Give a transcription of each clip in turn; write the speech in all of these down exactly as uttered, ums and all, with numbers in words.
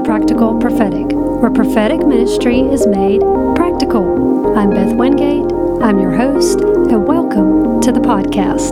Practical Prophetic, where prophetic ministry is made practical. I'm Beth Wingate, I'm your host, and welcome to the podcast.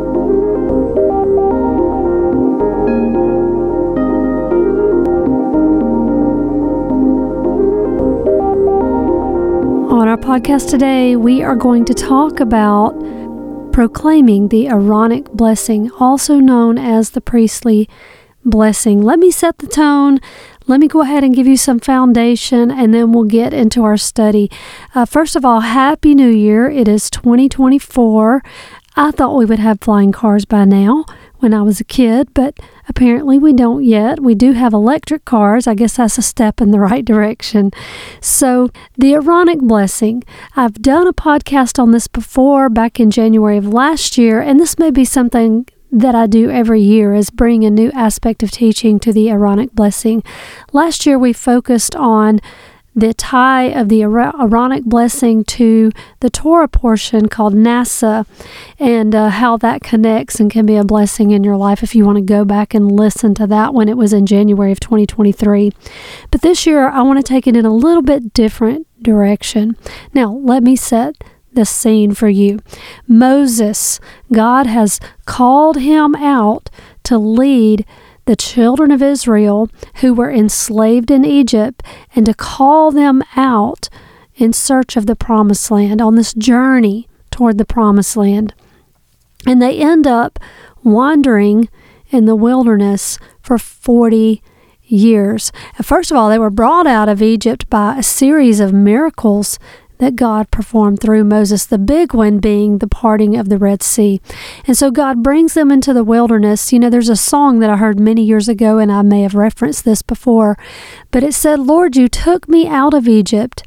On our podcast today, we are going to talk about proclaiming the Aaronic blessing, also known as the priestly blessing. Let me set the tone. Let me go ahead and give you some foundation, and then we'll get into our study. Uh, first of all, Happy New Year. It is twenty twenty-four. I thought we would have flying cars by now when I was a kid, but apparently we don't yet. We do have electric cars. I guess that's a step in the right direction. So the Aaronic blessing. I've done a podcast on this before back in January of last year, and this may be something that I do every year, is bring a new aspect of teaching to the Aaronic blessing. Last year we focused on the tie of the Aaronic blessing to the Torah portion called Nasa, and uh, how that connects and can be a blessing in your life if you want to go back and listen to that when it was in January of twenty twenty-three. But this year I want to take it in a little bit different direction. Now, let me set the scene for you. Moses, God has called him out to lead the children of Israel who were enslaved in Egypt and to call them out in search of the promised land on this journey toward the promised land. And they end up wandering in the wilderness for forty years. First of all, they were brought out of Egypt by a series of miracles that God performed through Moses, the big one being the parting of the Red Sea. And so God brings them into the wilderness. You know, there's a song that I heard many years ago, and I may have referenced this before, but it said, "Lord, you took me out of Egypt.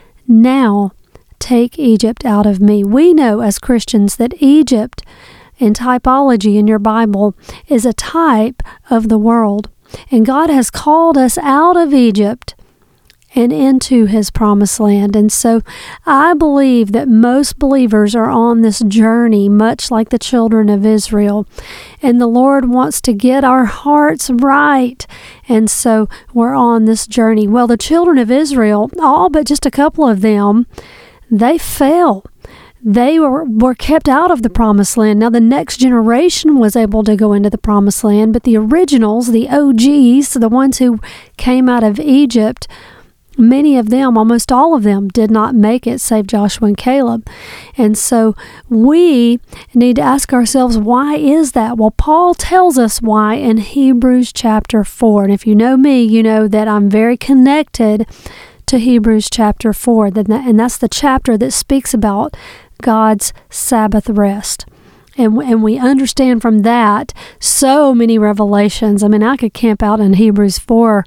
Now take Egypt out of me." We know as Christians that Egypt, in typology in your Bible, is a type of the world. And God has called us out of Egypt and into his promised land. And so I believe that most believers are on this journey, much like the children of Israel. And the Lord wants to get our hearts right. And so we're on this journey. Well, the children of Israel, all but just a couple of them, they fell. They were, were kept out of the promised land. Now, the next generation was able to go into the promised land, but the originals, the O Gs, the ones who came out of Egypt, many of them, almost all of them, did not make it, save Joshua and Caleb. And so we need to ask ourselves, why is that? Well, Paul tells us why in Hebrews chapter four. And if you know me, you know that I'm very connected to Hebrews chapter four. And that's the chapter that speaks about God's Sabbath rest. And, and we understand from that so many revelations. I mean, I could camp out in Hebrews four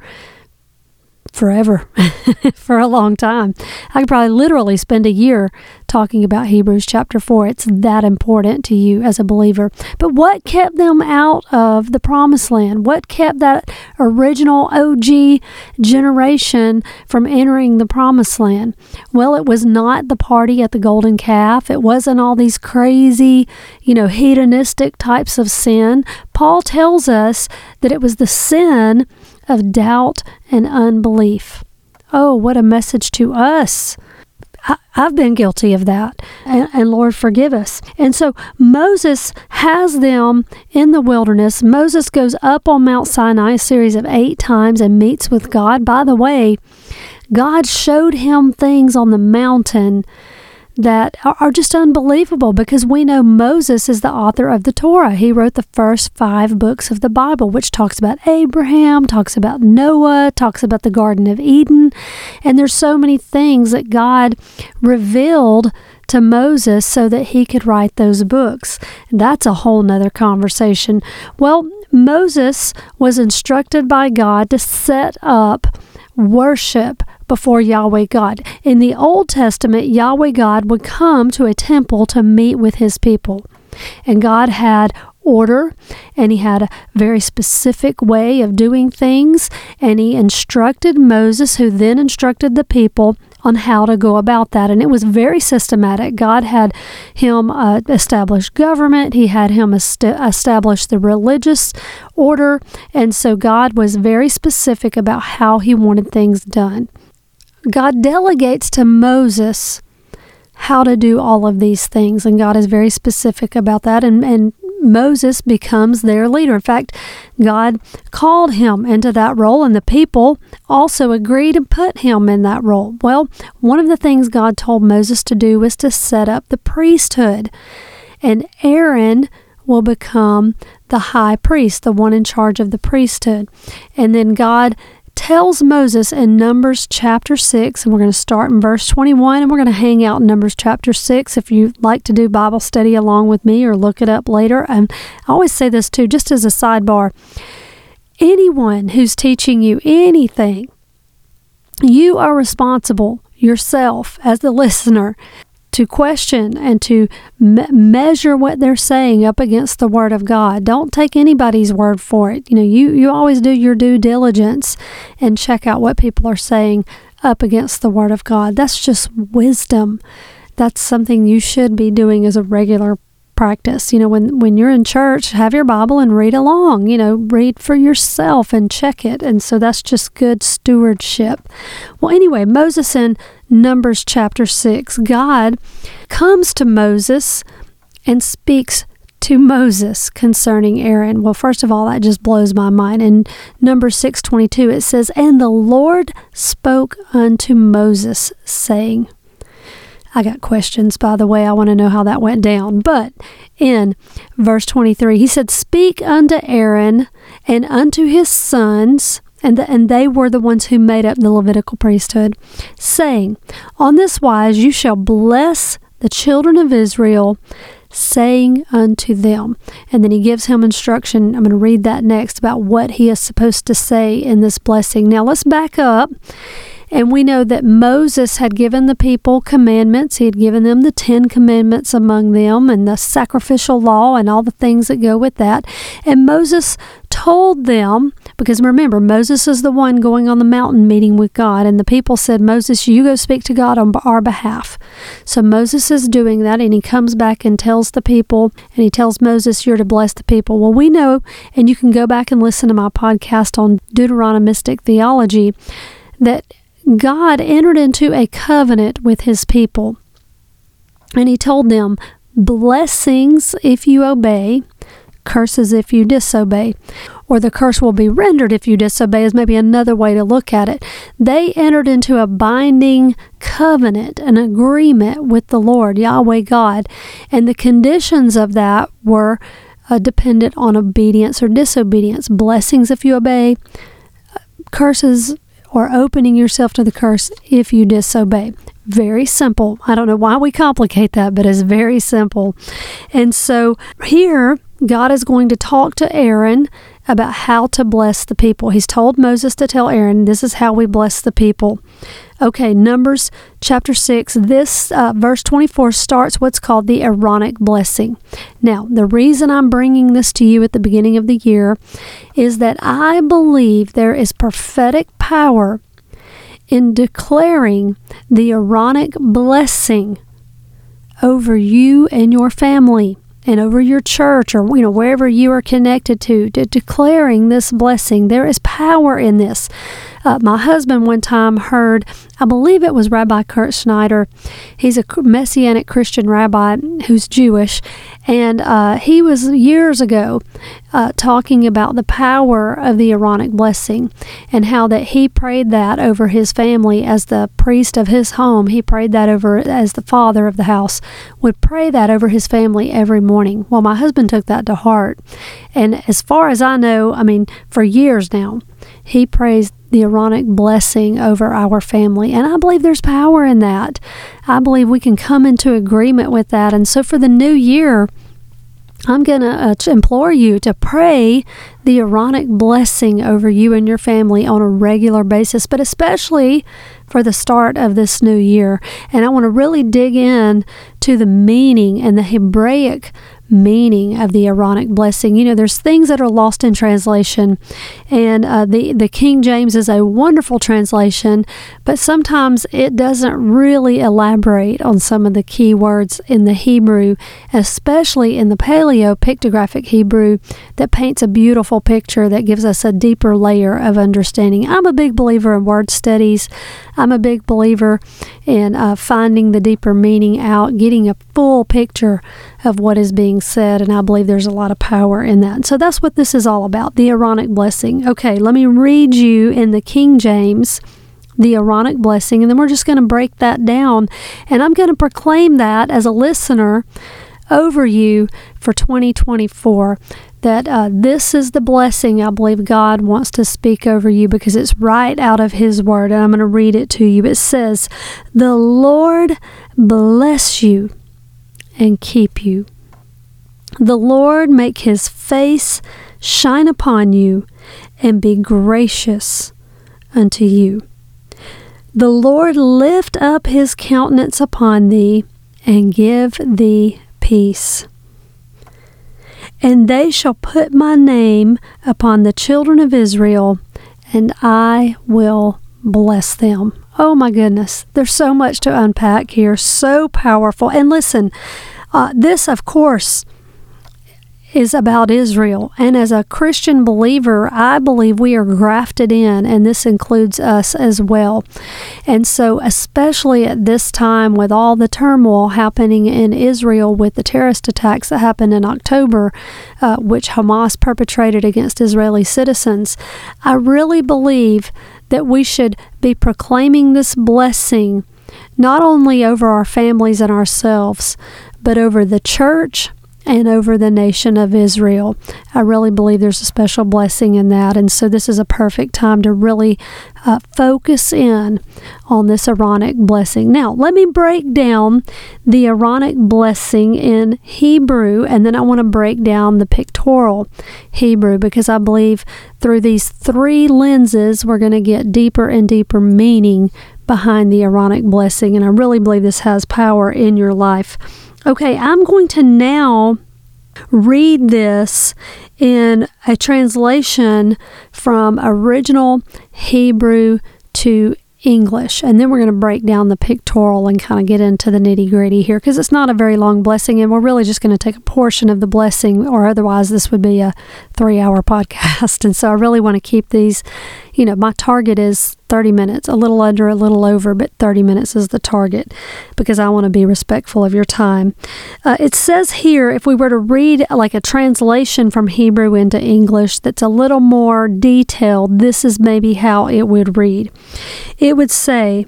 forever, for a long time. I could probably literally spend a year talking about Hebrews chapter four. It's that important to you as a believer. But what kept them out of the promised land? What kept that original O G generation from entering the promised land? Well, it was not the party at the golden calf. It wasn't all these crazy, you know, hedonistic types of sin. Paul tells us that it was the sin of doubt and unbelief. Oh, what a message to us. I, I've been guilty of that, and, and Lord, forgive us. And so Moses has them in the wilderness. Moses goes up on Mount Sinai a series of eight times and meets with God. By the way, God showed him things on the mountain that are just unbelievable, because we know Moses is the author of the Torah. He wrote the first five books of the Bible, which talks about Abraham, talks about Noah, talks about the Garden of Eden. And there's so many things that God revealed to Moses so that he could write those books. That's a whole nother conversation. Well, Moses was instructed by God to set up worship before Yahweh God. In the Old Testament, Yahweh God would come to a temple to meet with his people. And God had order, and he had a very specific way of doing things, and he instructed Moses, who then instructed the people, on how to go about that. And it was very systematic. God had him uh, establish government. He had him est- establish the religious order. And so God was very specific about how he wanted things done. God delegates to Moses how to do all of these things. And God is very specific about that. And, and Moses becomes their leader. In fact, God called him into that role, and the people also agreed and put him in that role. Well, one of the things God told Moses to do was to set up the priesthood, and Aaron will become the high priest, the one in charge of the priesthood. And then God tells Moses in Numbers chapter six, and we're going to start in verse twenty-one, and we're going to hang out in Numbers chapter six if you like to do Bible study along with me or look it up later. And I always say this too, just as a sidebar. Anyone who's teaching you anything, you are responsible yourself as the listener to question and to me- measure what they're saying up against the Word of God. Don't take anybody's word for it. You know, you, you always do your due diligence and check out what people are saying up against the Word of God. That's just wisdom. That's something you should be doing as a regular practice. You know, when, when you're in church, have your Bible and read along. You know, read for yourself and check it. And so that's just good stewardship. Well, anyway, Moses in Numbers chapter six, God comes to Moses and speaks to Moses concerning Aaron. Well, first of all, that just blows my mind. In Numbers six twenty-two, it says, "And the Lord spoke unto Moses, saying," I got questions, by the way. I want to know how that went down. But in verse twenty-three, he said, "Speak unto Aaron and unto his sons," and, the, and they were the ones who made up the Levitical priesthood, saying, "On this wise you shall bless the children of Israel, saying unto them." And then he gives him instruction. I'm going to read that next about what he is supposed to say in this blessing. Now let's back up. And we know that Moses had given the people commandments. He had given them the Ten Commandments among them and the sacrificial law and all the things that go with that. And Moses told them, because remember, Moses is the one going on the mountain meeting with God. And the people said, "Moses, you go speak to God on our behalf." So Moses is doing that, and he comes back and tells the people, and he tells Moses, "You're to bless the people." Well, we know, and you can go back and listen to my podcast on Deuteronomistic theology, that God entered into a covenant with his people, and he told them, blessings if you obey, curses if you disobey, or the curse will be rendered if you disobey is maybe another way to look at it. They entered into a binding covenant, an agreement with the Lord, Yahweh God, and the conditions of that were uh, dependent on obedience or disobedience. Blessings if you obey, curses or opening yourself to the curse if you disobey. Very simple. I don't know why we complicate that, but it's very simple. And so here, God is going to talk to Aaron about how to bless the people. He's told Moses to tell Aaron, this is how we bless the people. Okay, Numbers chapter six, this uh, verse twenty-four starts what's called the Aaronic blessing. Now, the reason I'm bringing this to you at the beginning of the year is that I believe there is prophetic power in declaring the Aaronic blessing over you and your family and over your church, or you know, wherever you are connected to, to declaring this blessing. There is power in this. Uh, my husband one time heard, I believe it was Rabbi Kurt Schneider. He's a Messianic Christian rabbi who's Jewish, and uh, he was years ago uh, talking about the power of the Aaronic blessing and how that he prayed that over his family as the priest of his home. He prayed that over as the father of the house would pray that over his family every morning. Well, my husband took that to heart, and as far as I know, I mean, for years now, he prays the Aaronic blessing over our family. And I believe there's power in that. I believe we can come into agreement with that. And so for the new year, I'm going to uh, implore you to pray the Aaronic blessing over you and your family on a regular basis, but especially for the start of this new year. And I want to really dig in to the meaning and the Hebraic meaning of the Aaronic blessing. You know, there's things that are lost in translation, and uh, the, the King James is a wonderful translation, but sometimes it doesn't really elaborate on some of the key words in the Hebrew, especially in the Paleo pictographic Hebrew, that paints a beautiful picture that gives us a deeper layer of understanding. I'm a big believer in word studies. I'm a big believer in uh, finding the deeper meaning out, getting a full picture of what is being said, and I believe there's a lot of power in that. So that's what this is all about, the Aaronic blessing. Okay, let me read you in the King James the Aaronic blessing, and then we're just going to break that down, and I'm going to proclaim that as a listener over you for twenty twenty-four, that uh, this is the blessing I believe God wants to speak over you, because it's right out of His Word, and I'm going to read it to you. It says, "The Lord bless you and keep you. The Lord make His face shine upon you and be gracious unto you. The Lord lift up His countenance upon thee and give thee peace. And they shall put my name upon the children of Israel, and I will bless them." Oh my goodness, there's so much to unpack here, so powerful. And listen, uh, this of course is about Israel. And as a Christian believer, I believe we are grafted in, and this includes us as well. And so especially at this time, with all the turmoil happening in Israel with the terrorist attacks that happened in October, uh, which Hamas perpetrated against Israeli citizens, I really believe that we should be proclaiming this blessing not only over our families and ourselves, but over the church and over the nation of Israel. I really believe there's a special blessing in that, and so this is a perfect time to really uh, focus in on this Aaronic blessing. Now, let me break down the Aaronic blessing in Hebrew, and then I want to break down the pictorial Hebrew, because I believe through these three lenses, we're going to get deeper and deeper meaning behind the Aaronic blessing, and I really believe this has power in your life. Okay, I'm going to now read this in a translation from original Hebrew to English, and then we're going to break down the pictorial and kind of get into the nitty-gritty here, because it's not a very long blessing, and we're really just going to take a portion of the blessing, or otherwise this would be a three-hour podcast. And so I really want to keep these, you know, my target is thirty minutes, a little under, a little over, but thirty minutes is the target, because I want to be respectful of your time. Uh, it says here, if we were to read like a translation from Hebrew into English that's a little more detailed, this is maybe how it would read. It would say,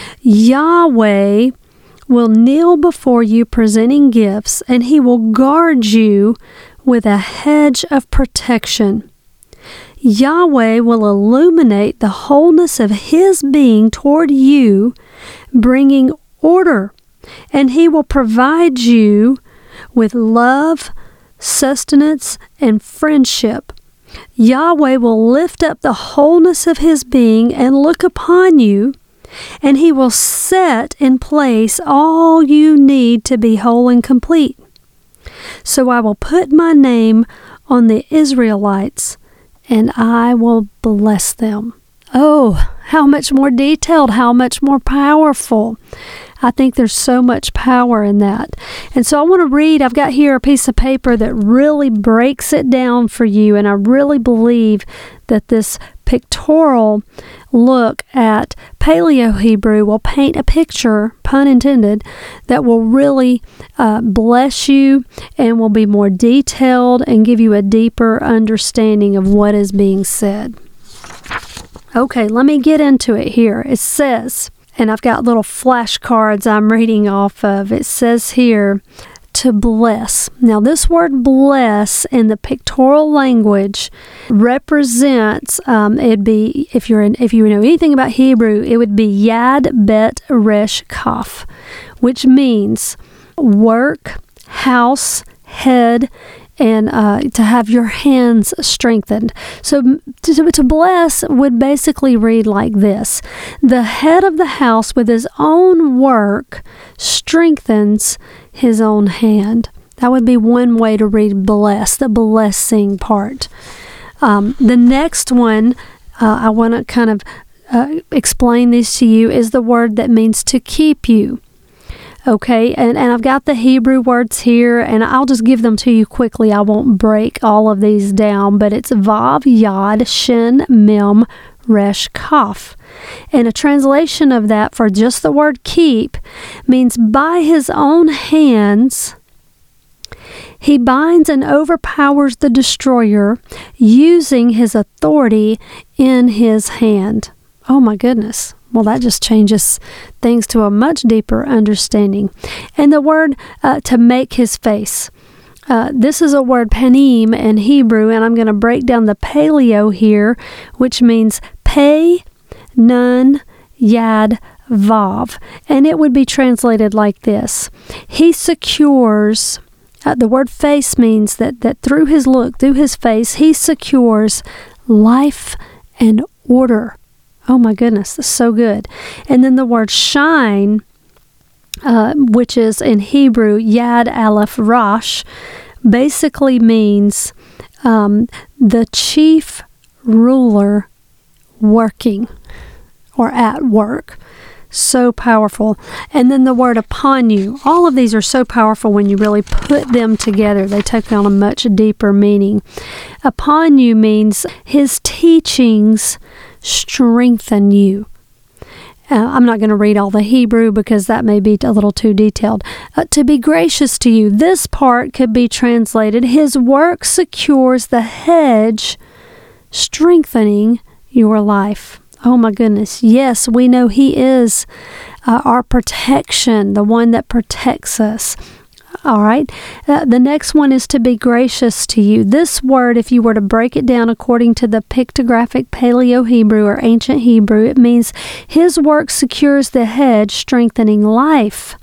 "Yahweh will kneel before you presenting gifts, and He will guard you with a hedge of protection. Yahweh will illuminate the wholeness of His being toward you, bringing order, and He will provide you with love, sustenance, and friendship. Yahweh will lift up the wholeness of His being and look upon you, and He will set in place all you need to be whole and complete. So I will put my name on the Israelites, and I will bless them." Oh, how much more detailed, how much more powerful. I think there's so much power in that. And so I want to read, I've got here a piece of paper that really breaks it down for you, and I really believe that this pictorial look at Paleo Hebrew will paint a picture, pun intended, that will really uh, bless you and will be more detailed and give you a deeper understanding of what is being said. Okay, let me get into it here. It says, and I've got little flashcards I'm reading off of. It says here, to bless. Now, this word bless in the pictorial language represents, um, it'd be, if you're in, if you know anything about Hebrew, it would be Yad Bet Resh Kaf, which means work, house, head, and uh, to have your hands strengthened. So to, to bless would basically read like this: the head of the house with his own work strengthens his own hand. That would be one way to read bless, the blessing part. Um, the next one, uh, I want to kind of uh, explain this to you, is the word that means to keep you. Okay, and, and I've got the Hebrew words here, and I'll just give them to you quickly. I won't break all of these down, but it's Vav, Yad, Shin, Mem, Resh, Kaf. And a translation of that for just the word keep means by his own hands he binds and overpowers the destroyer using his authority in his hand. Oh my goodness. Well, that just changes things to a much deeper understanding. And the word uh, to make his face. Uh, this is a word panim in Hebrew, and I'm going to break down the paleo here, which means pei, nun, yad, vav. And it would be translated like this. He secures, uh, the word face means that, that through his look, through his face, he secures life and order. Oh my goodness, that's so good. And then the word shine, uh, which is in Hebrew, Yad Aleph Rosh, basically means um, the chief ruler working or at work. So powerful. And then the word upon you. All of these are so powerful when you really put them together. They take on a much deeper meaning. Upon you means his teachings strengthen you. Uh, I'm not going to read all the Hebrew because that may be a little too detailed. Uh, to be gracious to you. This part could be translated, his work secures the hedge, strengthening your life. Oh my goodness. Yes, we know he is uh, our protection, the one that protects us. All right. Uh, the next one is to be gracious to you. This word, if you were to break it down according to the pictographic Paleo Hebrew or ancient Hebrew, it means his work secures the hedge, strengthening life.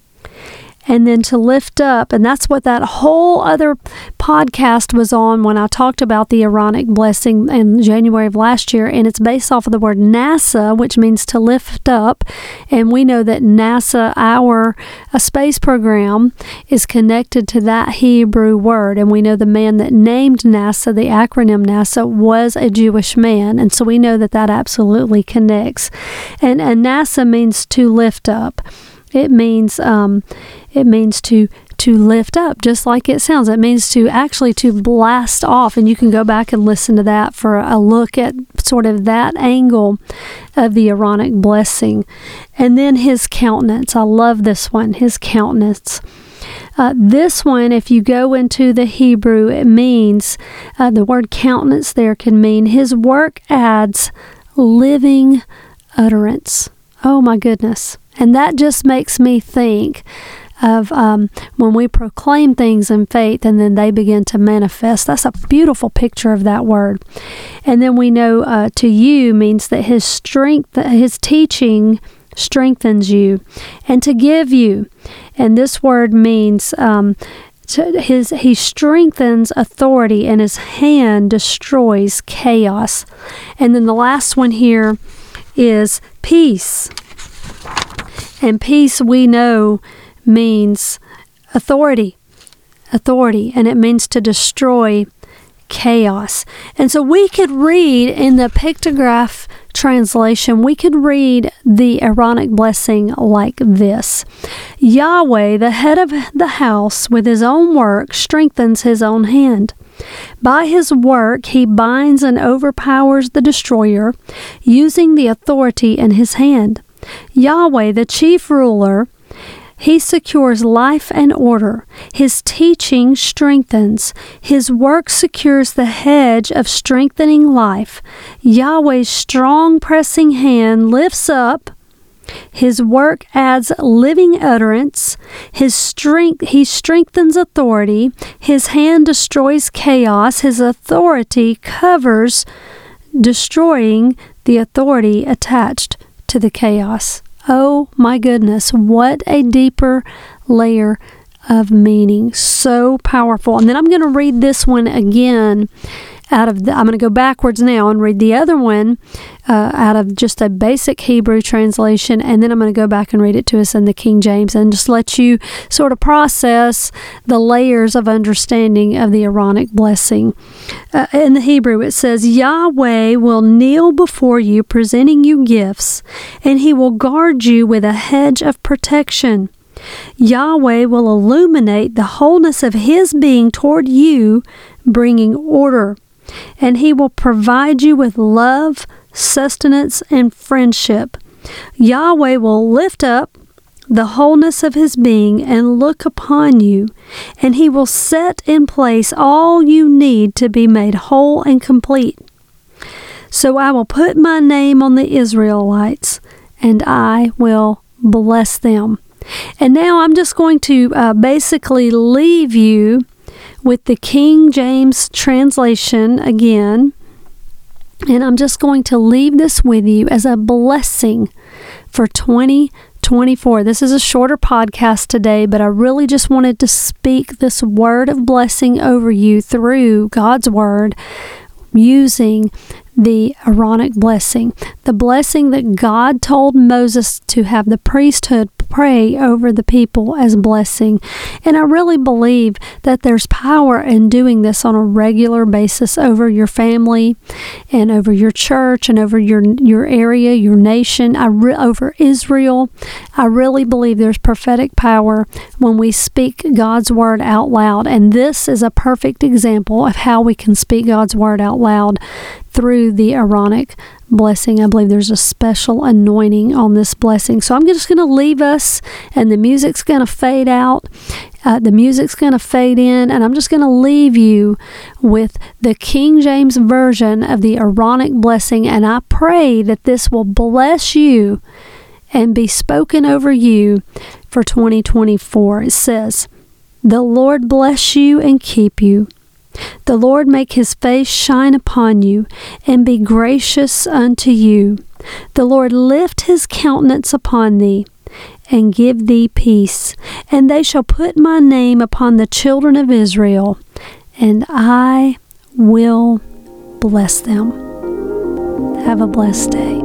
And then to lift up, and that's what that whole other podcast was on when I talked about the Aaronic blessing in January of last year, and it's based off of the word NASA, which means to lift up, and we know that NASA, our a space program, is connected to that Hebrew word, and we know the man that named NASA, the acronym NASA, was a Jewish man, and so we know that that absolutely connects. And, and NASA means to lift up. It means um, it means to to lift up, just like it sounds. It means to actually to blast off, and you can go back and listen to that for a look at sort of that angle of the Aaronic blessing. And then his countenance. I love this one, his countenance. Uh, this one, if you go into the Hebrew, it means, uh, the word countenance there can mean his work adds living utterance. Oh my goodness. And that just makes me think of um, when we proclaim things in faith and then they begin to manifest. That's a beautiful picture of that word. And then we know uh, to you means that his strength, his teaching strengthens you. And to give you, and this word means um, to his he strengthens authority, and his hand destroys chaos. And then the last one here is peace. And peace, we know, means authority. Authority. And it means to destroy chaos. And so we could read in the pictograph translation, we could read the Aaronic blessing like this. Yahweh, the head of the house, with his own work, strengthens his own hand. By his work, he binds and overpowers the destroyer, using the authority in his hand. Yahweh, the chief ruler, he secures life and order. His teaching strengthens. His work secures the hedge of strengthening life. Yahweh's strong pressing hand lifts up. His work adds living utterance. His strength, he strengthens authority. His hand destroys chaos. His authority covers, destroying the authority attached to the chaos. Oh my goodness, what a deeper layer of meaning. So powerful. And then I'm going to read this one again out of the, I'm going to go backwards now and read the other one uh, out of just a basic Hebrew translation, and then I'm going to go back and read it to us in the King James and just let you sort of process the layers of understanding of the Aaronic blessing. Uh, in the Hebrew, it says, Yahweh will kneel before you, presenting you gifts, and he will guard you with a hedge of protection. Yahweh will illuminate the wholeness of his being toward you, bringing order, and he will provide you with love, sustenance, and friendship. Yahweh will lift up the wholeness of his being and look upon you, and he will set in place all you need to be made whole and complete. So I will put my name on the Israelites, and I will bless them. And now I'm just going to uh, basically leave you with the King James translation again. And I'm just going to leave this with you as a blessing for twenty twenty-four. This is a shorter podcast today, but I really just wanted to speak this word of blessing over you through God's word using the Aaronic blessing, the blessing that God told Moses to have the priesthood pray over the people as blessing. And I really believe that there's power in doing this on a regular basis over your family and over your church and over your your area, your nation, I re- over Israel. I really believe there's prophetic power when we speak God's word out loud. And this is a perfect example of how we can speak God's word out loud through the Aaronic blessing. I believe there's a special anointing on this blessing. So I'm just going to leave us, and the music's going to fade out. Uh, the music's going to fade in, and I'm just going to leave you with the King James Version of the Aaronic blessing, and I pray that this will bless you and be spoken over you for twenty twenty-four. It says, "The Lord bless you and keep you. The Lord make his face shine upon you, and be gracious unto you. The Lord lift his countenance upon thee, and give thee peace. And they shall put my name upon the children of Israel, and I will bless them." Have a blessed day.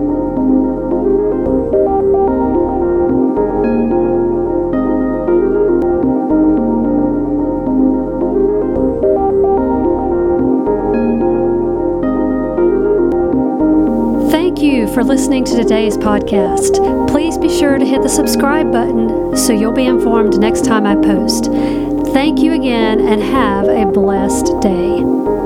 Thank you for listening to today's podcast. Please be sure to hit the subscribe button so you'll be informed next time I post. Thank you again, and have a blessed day.